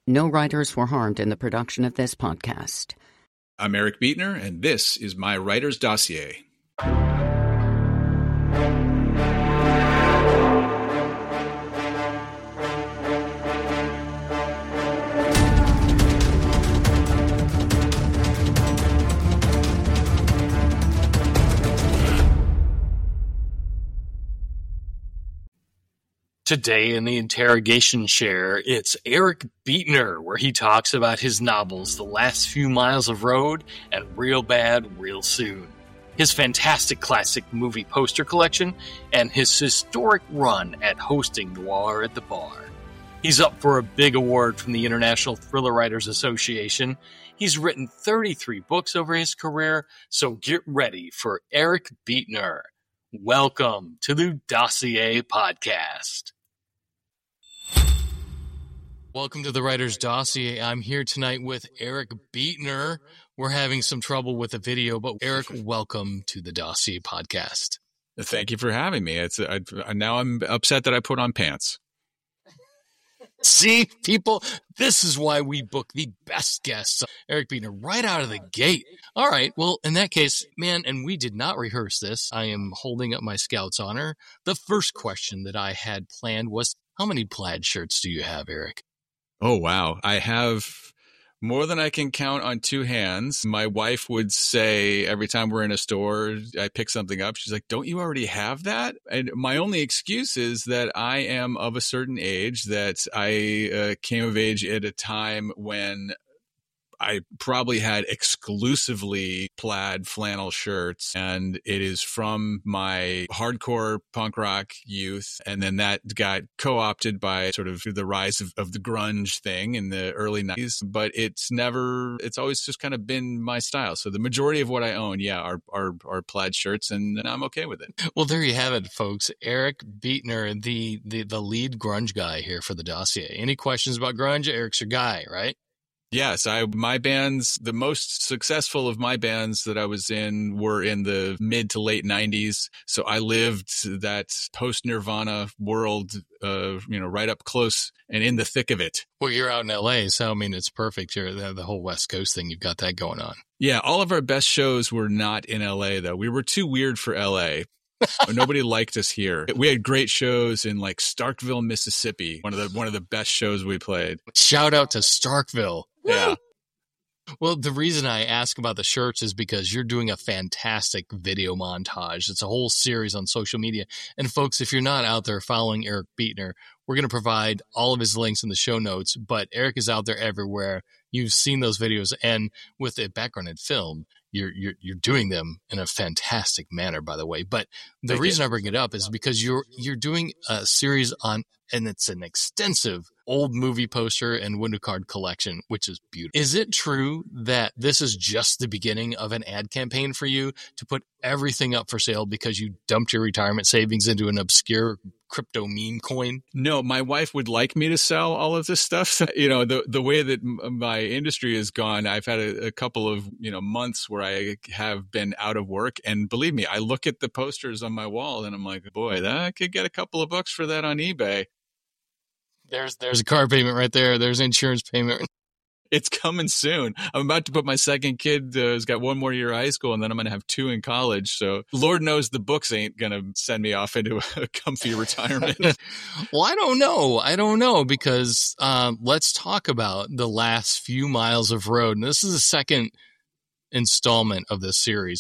No writers were harmed in the production of this podcast. I'm Eric Bietner, and this is my Writer's Dossier. Today in the interrogation chair, it's Eric Bietner, where he talks about his novels, The Last Few Miles of Road and Real Bad, Real Soon, his fantastic classic movie poster collection, and his historic run at hosting Noir at the Bar. He's up for a big award from the International Thriller Writers Association. He's written 33 books over his career, so get ready for Eric Bietner. Welcome to the Dossier Podcast. Welcome to the Writer's Dossier. I'm here tonight with Eric Bietner. We're having some trouble with the video, but Eric, welcome to the Dossier Podcast. Thank you for having me. Now I'm upset that I put on pants. See, people, this is why we book the best guests. Eric Bietner, right out of the gate. All right, well, in that case, man, and we did not rehearse this. I am holding up my Scout's honor. The first question that I had planned was, how many plaid shirts do you have, Eric? Oh, wow. I have more than I can count on two hands. My wife would say every time we're in a store, I pick something up, she's like, don't you already have that? And my only excuse is that I am of a certain age, that I came of age at a time when I probably had exclusively plaid flannel shirts, and it is from my hardcore punk rock youth. And then that got co-opted by sort of the rise of the grunge thing in the early 90s. But it's always just kind of been my style. So the majority of what I own, are plaid shirts, and I'm okay with it. Well, there you have it, folks. Eric Bietner, the lead grunge guy here for the Dossier. Any questions about grunge? Eric's your guy, right? Yes, my bands, the most successful of my bands that I was in were in the mid to late 90s. So I lived that post-Nirvana world, right up close and in the thick of it. Well, you're out in LA, so I mean, it's perfect. You're the whole West Coast thing. You've got that going on. Yeah, all of our best shows were not in LA, though. We were too weird for LA. Nobody liked us here. We had great shows in like Starkville, Mississippi. One of the best shows we played. Shout out to Starkville. Yeah. Well, the reason I ask about the shirts is because you're doing a fantastic video montage. It's a whole series on social media. And folks, if you're not out there following Eric Bietner, we're going to provide all of his links in the show notes, but Eric is out there everywhere. You've seen those videos, and with a background in film, you're doing them in a fantastic manner, by the way. But the reason I bring it up is because you're doing a series on, and it's an extensive old movie poster and window card collection, which is beautiful. Is it true that this is just the beginning of an ad campaign for you to put everything up for sale because you dumped your retirement savings into an obscure crypto meme coin? No, my wife would like me to sell all of this stuff. The way that my industry has gone, I've had a couple of, months where I have been out of work. And believe me, I look at the posters on my wall and I'm like, boy, I could get a couple of bucks for that on eBay. There's a car payment right there. There's insurance payment. It's coming soon. I'm about to put my second kid, who's got one more year of high school, and then I'm going to have two in college. So Lord knows the books ain't going to send me off into a comfy retirement. Well, I don't know because let's talk about The Last Few Miles of Road. And this is the second installment of this series.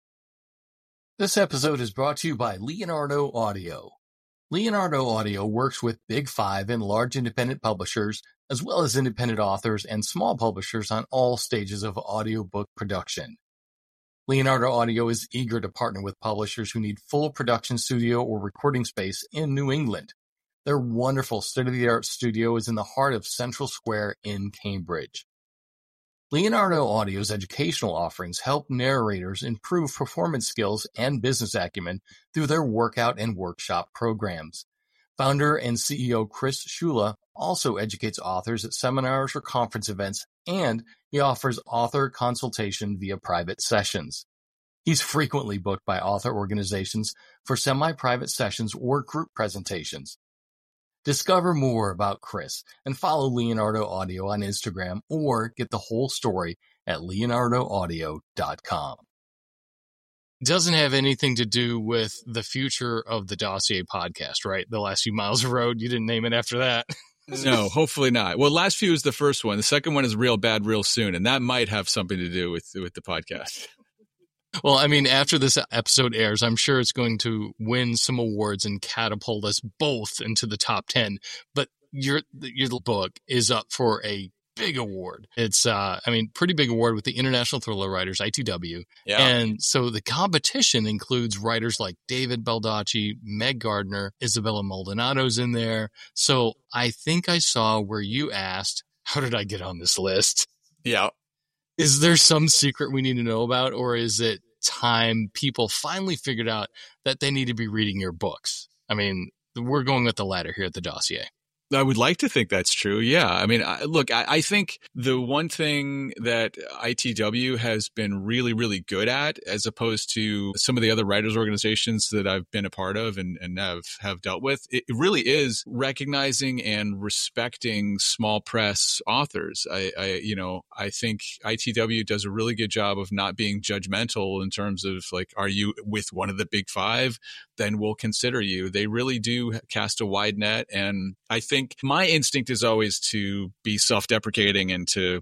This episode is brought to you by Leonardo Audio. Leonardo Audio works with Big Five and large independent publishers, as well as independent authors and small publishers on all stages of audiobook production. Leonardo Audio is eager to partner with publishers who need full production studio or recording space in New England. Their wonderful state-of-the-art studio is in the heart of Central Square in Cambridge. Leonardo Audio's educational offerings help narrators improve performance skills and business acumen through their workout and workshop programs. Founder and CEO Chris Shula also educates authors at seminars or conference events, and he offers author consultation via private sessions. He's frequently booked by author organizations for semi-private sessions or group presentations. Discover more about Chris and follow Leonardo Audio on Instagram or get the whole story at leonardoaudio.com. Doesn't have anything to do with the future of the Dossier podcast, right? The Last Few Miles of Road. You didn't name it after that. No, hopefully not. Well, Last Few is the first one. The second one is Real Bad, Real Soon. And that might have something to do with the podcast. Well, I mean, after this episode airs, I'm sure it's going to win some awards and catapult us both into the top 10. But your book is up for a big award. It's, pretty big award with the International Thriller Writers, ITW. Yeah. And so the competition includes writers like David Baldacci, Meg Gardner, Isabella Maldonado's in there. So I think I saw where you asked, how did I get on this list? Yeah. Is there some secret we need to know about, or is it time people finally figured out that they need to be reading your books? I mean, we're going with the latter here at the Dossier. I would like to think that's true. Yeah. I mean, I think the one thing that ITW has been really, really good at, as opposed to some of the other writers' organizations that I've been a part of and have dealt with, it really is recognizing and respecting small press authors. I think ITW does a really good job of not being judgmental in terms of like, are you with one of the big five? Then we'll consider you. They really do cast a wide net. And I think my instinct is always to be self-deprecating and to,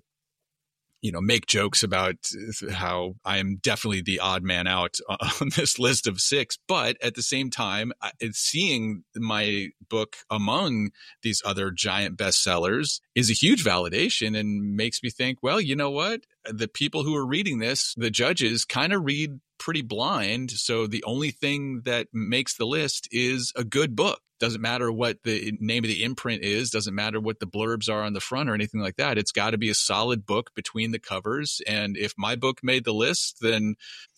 make jokes about how I am definitely the odd man out on this list of 6. But at the same time, seeing my book among these other giant bestsellers is a huge validation and makes me think, well, you know what? The people who are reading this, the judges, kind of read pretty blind. So the only thing that makes the list is a good book. Doesn't matter what the name of the imprint is. Doesn't matter what the blurbs are on the front or anything like that. It's got to be a solid book between the covers. And if my book made the list, then,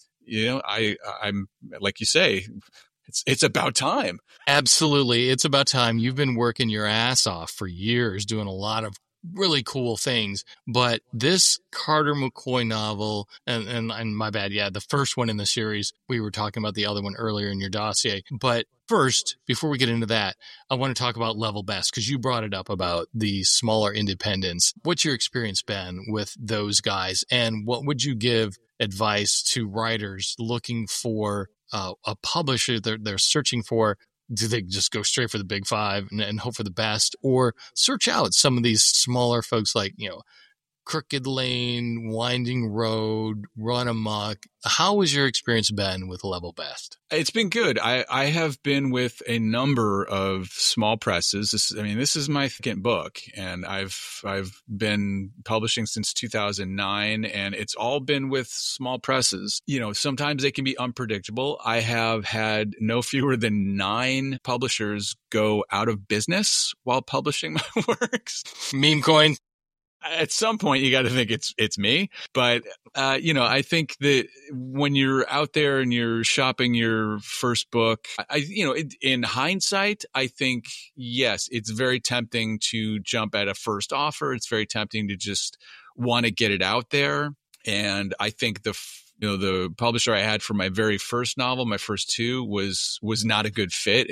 I'm like you say, it's about time. Absolutely. It's about time. You've been working your ass off for years, doing a lot of really cool things. But this Carter McCoy novel, and my bad, yeah, the first one in the series, we were talking about the other one earlier in your dossier. But first, before we get into that, I want to talk about Level Best, because you brought it up about the smaller independents. What's your experience been with those guys? And what would you give advice to writers looking for a publisher they're searching for? Do they just go straight for the big five and hope for the best, or search out some of these smaller folks like, Crooked Lane, Winding Road, Run Amok? How has your experience been with Level Best? It's been good. I have been with a number of small presses. This is my second book, and I've been publishing since 2009, and it's all been with small presses. Sometimes they can be unpredictable. I have had no fewer than 9 publishers go out of business while publishing my works. Meme coin. At some point, you got to think it's me. But, I think that when you're out there and you're shopping your first book, in hindsight, I think, yes, it's very tempting to jump at a first offer. It's very tempting to just want to get it out there. And I think the publisher I had for my very first novel, my first 2, was not a good fit.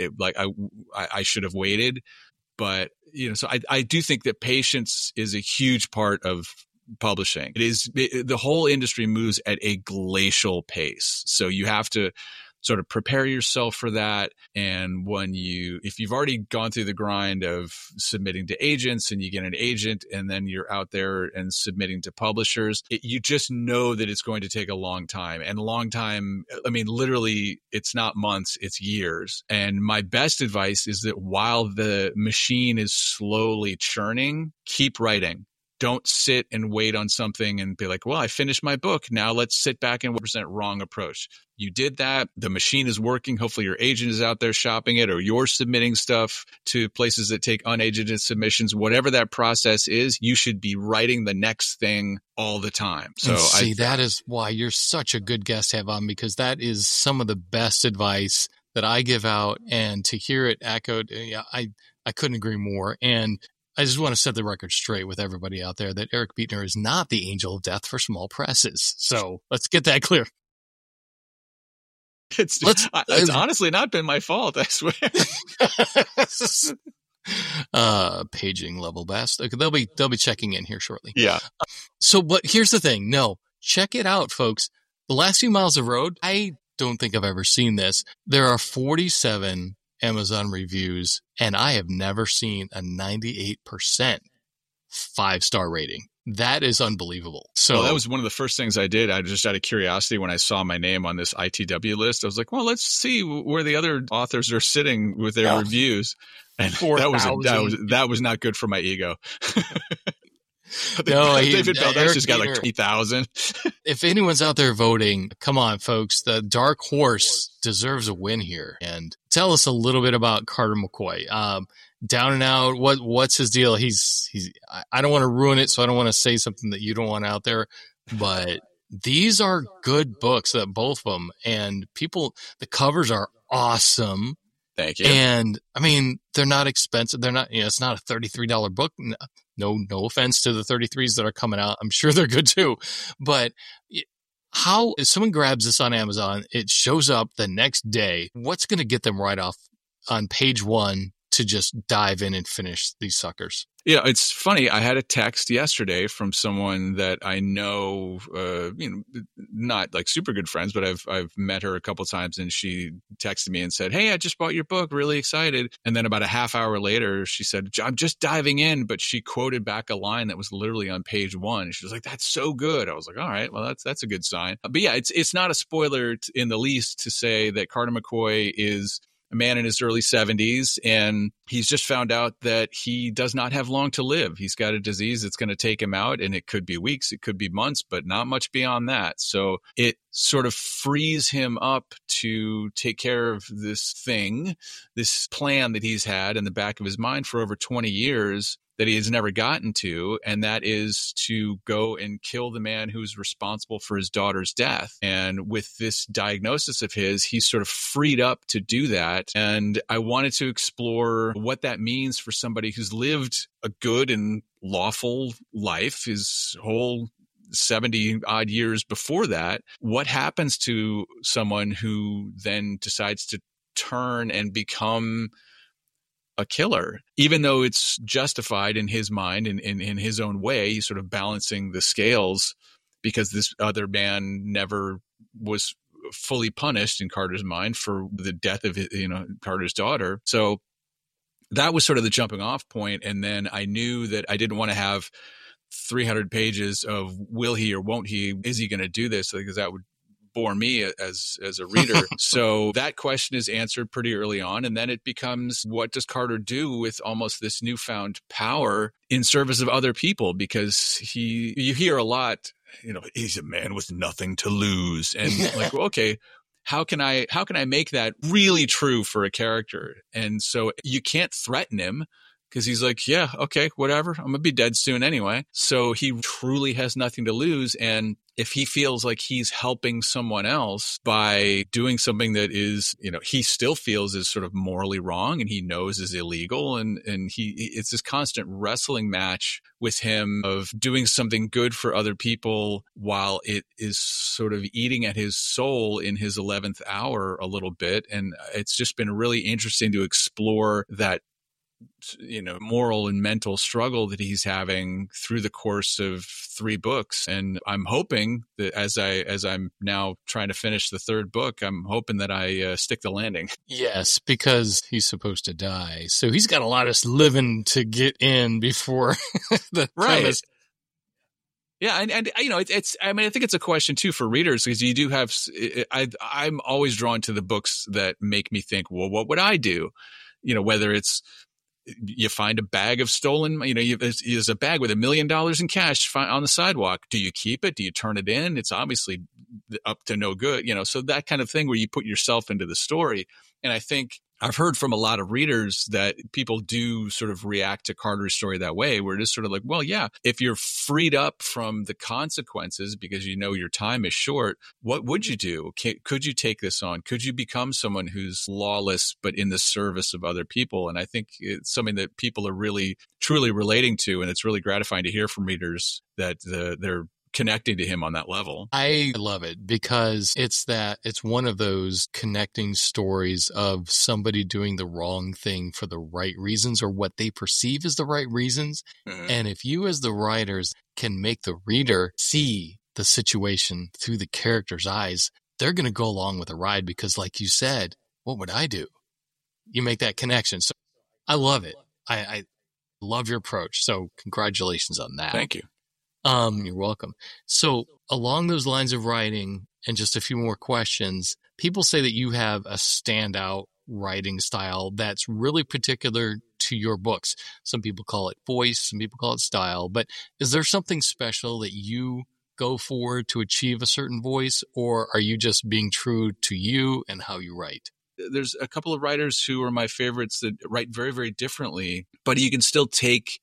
I should have waited. But, so I do think that patience is a huge part of publishing. The whole industry moves at a glacial pace. So you have to sort of prepare yourself for that. And if you've already gone through the grind of submitting to agents and you get an agent and then you're out there and submitting to publishers, you just know that it's going to take a long time. And a long time, literally, it's not months, it's years. And my best advice is that while the machine is slowly churning, keep writing. Don't sit and wait on something and be like, well, I finished my book. Now let's sit back and 1% wrong approach. You did that. The machine is working. Hopefully your agent is out there shopping it, or you're submitting stuff to places that take unagented submissions. Whatever that process is, you should be writing the next thing all the time. So that is why you're such a good guest to have on, because that is some of the best advice that I give out, and to hear it echoed, I couldn't agree more. And I just want to set the record straight with everybody out there that Eric Buettner is not the angel of death for small presses. So let's get that clear. It's honestly not been my fault, I swear. Paging level best. Okay, they'll be checking in here shortly. Yeah. So, but here's the thing. No, check it out, folks. The last few miles of road, I don't think I've ever seen this. There are 47 Amazon reviews, and I have never seen a 98% 5-star rating. That is unbelievable. So that was one of the first things I did. I just out of curiosity, when I saw my name on this ITW list, I was like, well, let's see where the other authors are sitting with their reviews. And that was not good for my ego. No, David Baldass just got like 20,000. If anyone's out there voting, come on, folks. The Dark Horse deserves a win here. And tell us a little bit about Carter McCoy. Down and out. What's his deal? I don't want to ruin it, so I don't want to say something that you don't want out there. But these are good books, both of them, and the covers are awesome. Thank you. And I mean, they're not expensive. They're not. It's not a $33 book. No offense to the 33s that are coming out. I'm sure they're good too. But how if someone grabs this on Amazon, it shows up the next day. What's going to get them right off on page 1 to just dive in and finish these suckers? Yeah, it's funny. I had a text yesterday from someone that I know, not like super good friends, but I've met her a couple of times, and she texted me and said, "Hey, I just bought your book, really excited." And then about a half hour later, she said, "I'm just diving in," but she quoted back a line that was literally on page 1. She was like, "That's so good." I was like, "All right, well, that's a good sign." But yeah, it's not a spoiler in the least to say that Carter McCoy is a man in his early 70s, and he's just found out that he does not have long to live. He's got a disease that's going to take him out, and it could be weeks, it could be months, but not much beyond that. So it sort of frees him up to take care of this plan that he's had in the back of his mind for over 20 years that he has never gotten to, and that is to go and kill the man who's responsible for his daughter's death. And with this diagnosis of his, he's sort of freed up to do that. And I wanted to explore what that means for somebody who's lived a good and lawful life his whole 70 odd years before that. What happens to someone who then decides to turn and become a killer, even though it's justified in his mind and in his own way? He's sort of balancing the scales because this other man never was fully punished in Carter's mind for the death of Carter's daughter. So that was sort of the jumping off point. And then I knew that I didn't want to have 300 pages of will he or won't he, is he going to do this? Because that would bore me as a reader. So that question is answered pretty early on. And then it becomes, what does Carter do with almost this newfound power in service of other people? Because you hear a lot, he's a man with nothing to lose. And like, well, okay, how can I make that really true for a character? And so you can't threaten him, because he's like, yeah, okay, whatever. I'm going to be dead soon anyway. So he truly has nothing to lose. And if he feels like he's helping someone else by doing something that is, he still feels is sort of morally wrong and he knows is illegal. And it's this constant wrestling match with him of doing something good for other people while it is sort of eating at his soul in his 11th hour a little bit. And it's just been really interesting to explore that moral and mental struggle that he's having through the course of 3 books. And I'm hoping that as I'm now trying to finish the 3rd book, I'm hoping that I stick the landing. Yes, because he's supposed to die. So he's got a lot of living to get in before the premise. Yeah, and it's. I mean, I think it's a question too for readers, because you do have. I'm always drawn to the books that make me think, well, what would I do? Whether it's you find a bag of stolen, there's a bag with $1 million in cash on the sidewalk. Do you keep it? Do you turn it in? It's obviously up to no good, so that kind of thing where you put yourself into the story. And I think I've heard from a lot of readers that people do sort of react to Carter's story that way, where it is sort of like, well, yeah, if you're freed up from the consequences because your time is short, what would you do? Could you take this on? Could you become someone who's lawless but in the service of other people? And I think it's something that people are really, truly relating to. And it's really gratifying to hear from readers that they're connecting to him on that level. I love it because it's one of those connecting stories of somebody doing the wrong thing for the right reasons or what they perceive as the right reasons. Mm-hmm. And if you as the writers can make the reader see the situation through the character's eyes, they're going to go along with the ride because like you said, what would I do? You make that connection. So I love it. I love your approach. So congratulations on that. Thank you. You're welcome. So along those lines of writing and just a few more questions, people say that you have a standout writing style that's really particular to your books. Some people call it voice, some people call it style, but is there something special that you go for to achieve a certain voice, or are you just being true to you and how you write? There's a couple of writers who are my favorites that write very, very differently, but you can still take,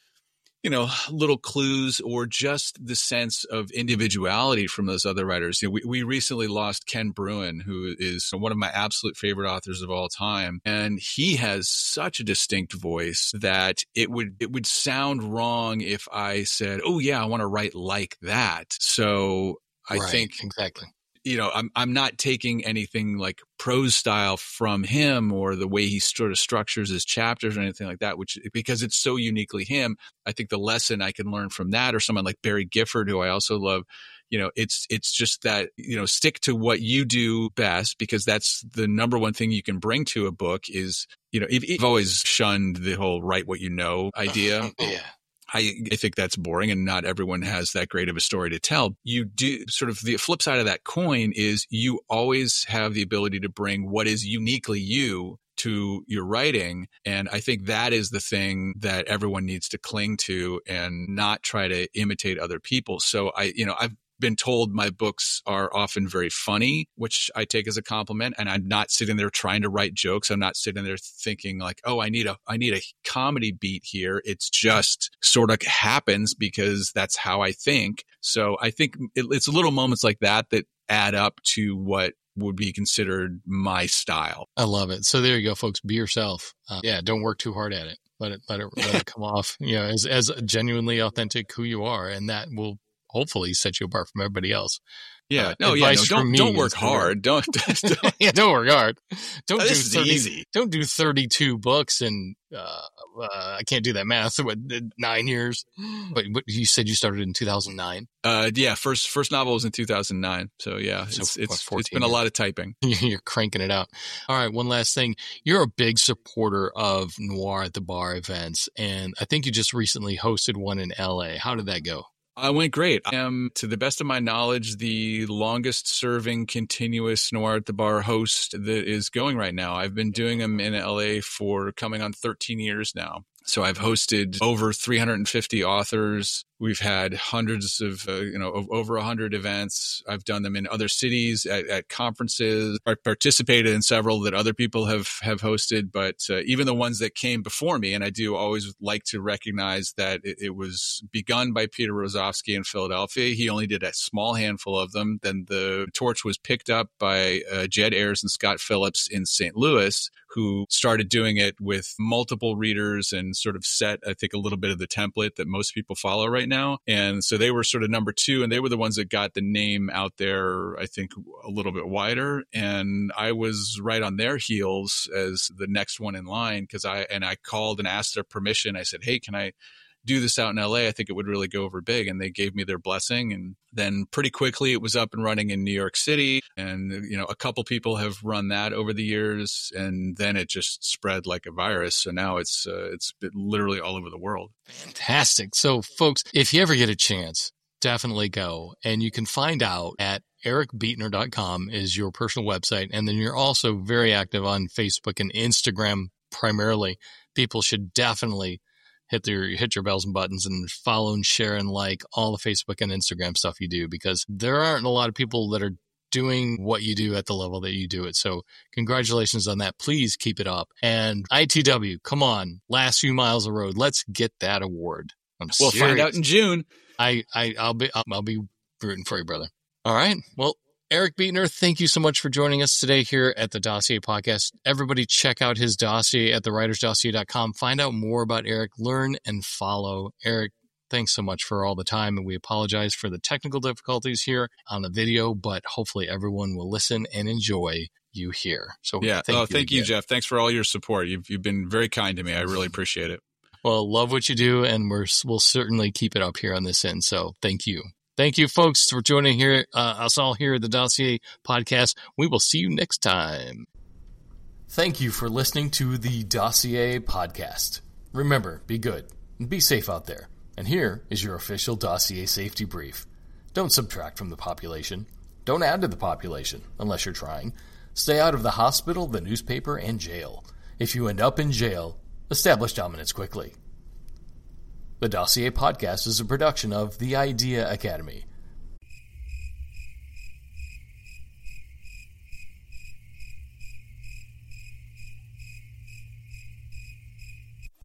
little clues or just the sense of individuality from those other writers. We recently lost Ken Bruin, who is one of my absolute favorite authors of all time. And he has such a distinct voice that it would sound wrong if I said, oh yeah, I want to write like that. So I think exactly. I'm not taking anything like prose style from him or the way he sort of structures his chapters or anything like that, because it's so uniquely him. I think the lesson I can learn from that, or someone like Barry Gifford, who I also love, it's just that, stick to what you do best, because that's the number one thing you can bring to a book is, I've always shunned the whole write what you know idea. Yeah. I think that's boring, and not everyone has that great of a story to tell. You do sort of the flip side of that coin is you always have the ability to bring what is uniquely you to your writing. And I think that is the thing that everyone needs to cling to and not try to imitate other people. So I've been told my books are often very funny, which I take as a compliment. And I'm not sitting there trying to write jokes. I'm not sitting there thinking like, oh, I need a comedy beat here. It's just sort of happens because that's how I think. So I think it's little moments like that add up to what would be considered my style. I love it. So there you go, folks. Be yourself. Don't work too hard at it. Let it come off, as genuinely authentic who you are. And that will hopefully set you apart from everybody else. Yeah. Don't work hard. Don't don't work hard. This is easy. Don't do 32 books and I can't do that math. 9 years? But you said you started in 2009? First novel was in 2009. So yeah, it's been a lot of typing. You're cranking it out. All right, one last thing. You're a big supporter of Noir at the Bar events, and I think you just recently hosted one in LA. How did that go? I went great. I am, to the best of my knowledge, the longest serving continuous Noir at the Bar host that is going right now. I've been doing them in LA for coming on 13 years now. So I've hosted over 350 authors. We've had hundreds of, over 100 events. I've done them in other cities at conferences. I participated in several that other people have hosted, but even the ones that came before me, and I do always like to recognize that it was begun by Peter Rozovsky in Philadelphia. He only did a small handful of them. Then the torch was picked up by Jed Ayers and Scott Phillips in St. Louis, who started doing it with multiple readers and sort of set, I think, a little bit of the template that most people follow right now. And so they were sort of number two, and they were the ones that got the name out there, I think, a little bit wider. And I was right on their heels as the next one in line, because I called and asked their permission. I said, hey, can I do this out in LA? I think it would really go over big. And they gave me their blessing. And then pretty quickly it was up and running in New York City. And, a couple people have run that over the years. And then it just spread like a virus. So now it's literally all over the world. Fantastic. So folks, if you ever get a chance, definitely go. And you can find out at ericbeetner.com is your personal website. And then you're also very active on Facebook and Instagram primarily. People should definitely hit your bells and buttons and follow and share and like all the Facebook and Instagram stuff you do, because there aren't a lot of people that are doing what you do at the level that you do it. So congratulations on that. Please keep it up. And ITW, come on, last few miles of road. Let's get that award. We'll find out in June. I'll be rooting for you, brother. All right. Well, Eric Beetner, thank you so much for joining us today here at the Dossier Podcast. Everybody check out his dossier at thewritersdossier.com. Find out more about Eric, learn and follow. Eric, thanks so much for all the time, and we apologize for the technical difficulties here on the video, but hopefully everyone will listen and enjoy you here. So yeah, thank you, Jeff. Thanks for all your support. You've been very kind to me. I really appreciate it. Well, love what you do, and we'll certainly keep it up here on this end. So thank you. Thank you, folks, for joining us all here at the Dossier Podcast. We will see you next time. Thank you for listening to the Dossier Podcast. Remember, be good and be safe out there. And here is your official Dossier safety brief. Don't subtract from the population. Don't add to the population, unless you're trying. Stay out of the hospital, the newspaper, and jail. If you end up in jail, establish dominance quickly. The Dossier Podcast is a production of The Idea Academy.